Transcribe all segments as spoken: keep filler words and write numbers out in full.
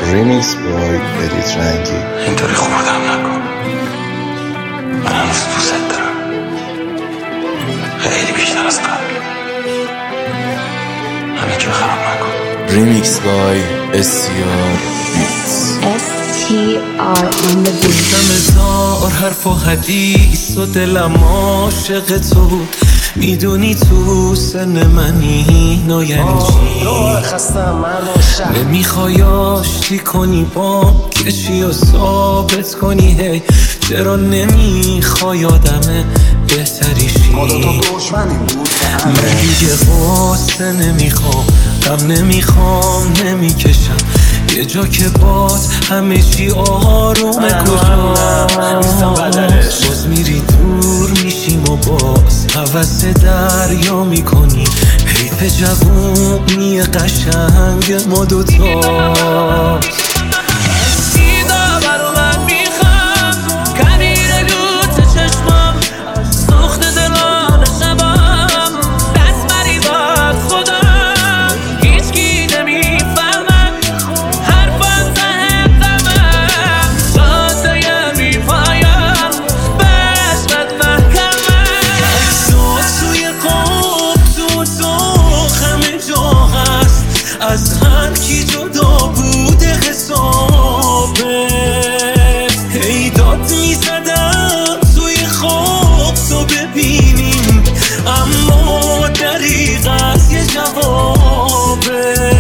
ریمیکس بای ادیت رنگی. اینطوری خوردم نکن، من هنوز دوست دارم، خیلی بیشتر از قبل. همه جو خراب نکن. ریمیکس بای اسیار بیتس. S T R on the beat. گفتم هزار حرف و حدیث و دلم عاشق تو بود. میدونی تو سن منی نو یعنی چی؟ نمیخوای آشتی کنی با کشی و ثابت کنی هی چرا نمیخوای آدم بهتری شی؟ من دیگه قصه نمیخوام، غم نمیخوام، نمیکشم یه جا که باد همه چی آرومه. کجاست باز میری دور میشیم و باز حوث دریا میکنی. حیف جوونی قشنگ ما دوتاست. از هر کی جدا بوده حسابت هی داد میزدم توی خواب تو ببینیم، اما دریغ از یه جوابت.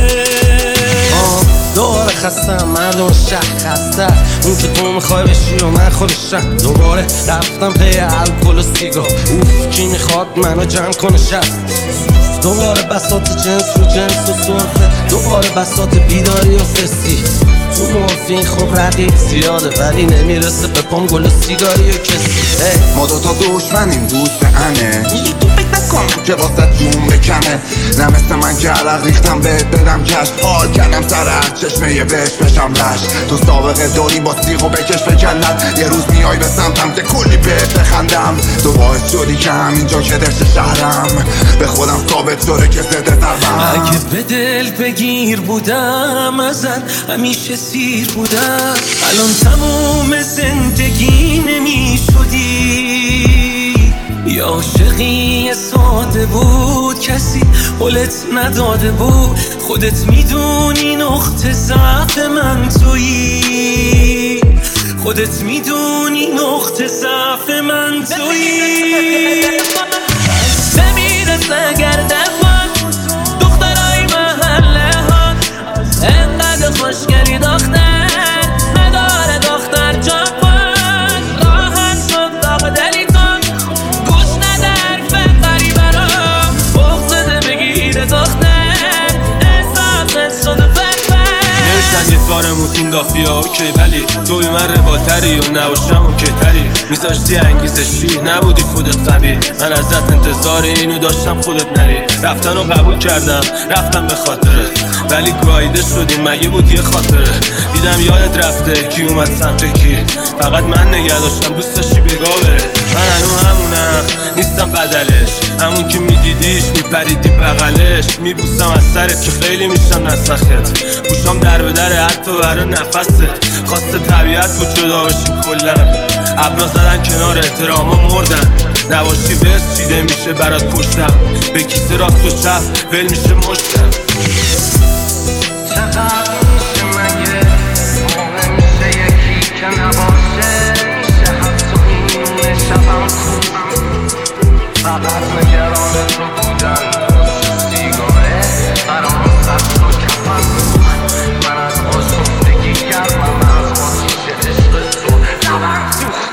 دوباره خستم، مردم شهر خسته، اون که تو میخوای بشی و من خودشم. دوباره رفتم پی الکل و سیگار، اوف کی میخواد منو جمع کنه شب. دوباره بساط جنس و جنس و سرفه، دوباره بساط بیداری و فسی. تو مورفین خوب رقیق زیاده ولی نمیرسه به پام گل سیگاری و کسی. ما دوتا دشمنیم دوست انه، تو فکر نکن که واسه جون بکنه. نه مثل من که عرق ریختم بهت بدم کش، حال کردم سر هر چشمه یه بهش بشم لش. تو سابقه داری با سیغ و بکش بکنت، یه روز میای به سمتم که کلی بهت بخندم. تو باعث شدی که همینجا که دشت شهرم به خودم ثابت شده که زده ضربم. اگه به دل بگیر بودم ازن همیشه سیر بودم، الان تموم زندگی نمی شدی. یا عاشقی ساده بود کسی حلت نداده بود، خودت میدونی نقطه ضعف من تویی، خودت میدونی نقطه ضعف من تویی. نمیرسه گردن دخترای محله ها انقدر خوشگلی دختر نداره دختر جوان. راحت شد داغ دلی کن گوش نده حرف غریبه را، بغضده بگیره دختر احساست شده فرفر. نوشتن یه کارمون تون دافی ها اوکی، ولی توی من رواتری و نوشم اوکی تری. میذاشتی انگیزشی نبودی خودت قوی، من ازت انتظار اینو داشتم خودت نری. رفتن رو قبول کردم رفتم به خاطرت، ولی گاییده شدیم مگه بود یه خاطره. دیدم یادت رفته کی اومد سمت کی، فقط من نگه داشتم دوست داشتی بگاه بره. من هنو همونم نیستم بدلش، همون که میدیدیش میپریدی بغلش. میبوسم از سرت که خیلی میشم نسخت، گوشام در به در حتی برای نفست. خواسته طبیعت بود جدا باشیم کلن، ابرا زدن کنار احتراما مردن. نباشی بس چیده میشه برات پشتم، به کیسه راست و چپ ول میشه مشتم. چقدر میشه مگه موقع میشه یکی که نباشه، میشه حتی اینونه شبم کن. فقط نگران تو بودن سیگاره برام سبت و کفن. من از آشفتگی گرمم، از آتیش عشق تو لبم سوخت.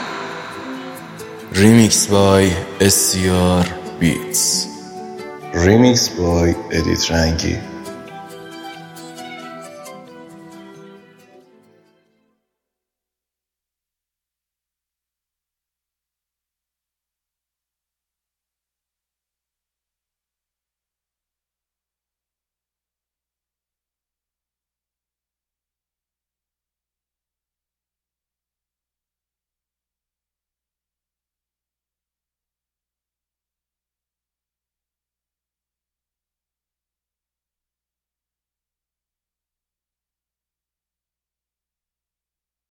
ریمیکس بای اسیار بیتس. ریمیکس بای ادیت رنگی.